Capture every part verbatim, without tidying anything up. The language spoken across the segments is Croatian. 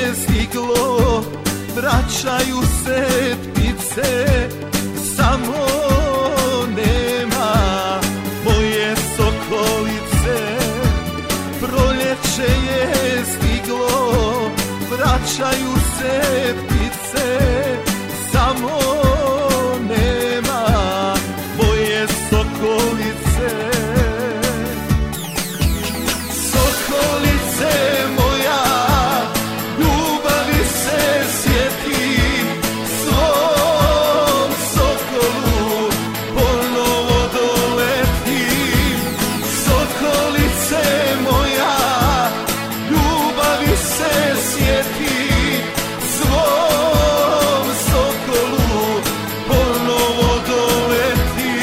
stiglo, vraćaju se ptice, samo nema moje sokolice. Proljeće je stiglo, vraćaju se ptice, samo nema moje sokolice. Sokolice moja, ljubavi se sjeti, svom sokolu ponovo doletim. Sokolice moja, ljubavi se sjeti, svom sokolu ponovo doletim.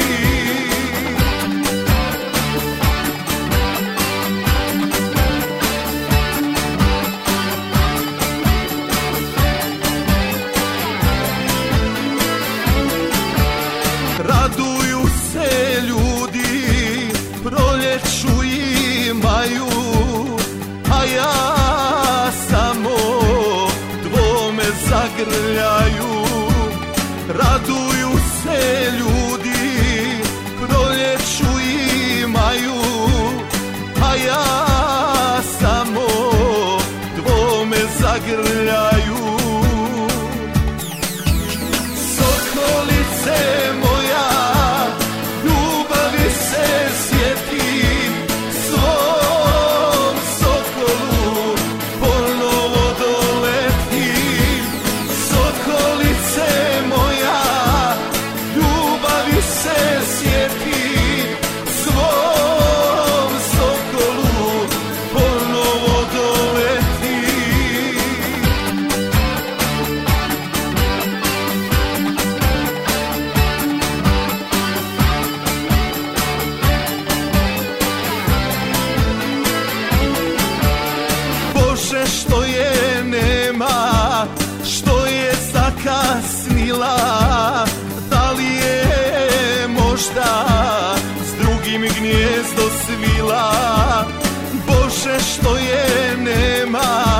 Raduju se ljudi, proljeću imaju, a ja samo dvome zagrljaju. Raduju se ljudi, proljeću imaju, a ja samo dvome zagrljaju. Sokolice moja, ljubavi se sjeti, svom sokolu ponovo doletim. Sokolice moja, ljubavi se sjeti, svom sokolu ponovo doletim. Bože, što je nema, što je zakasnila, da li je možda s drugim gnijezdo svila? Bože, što je nema,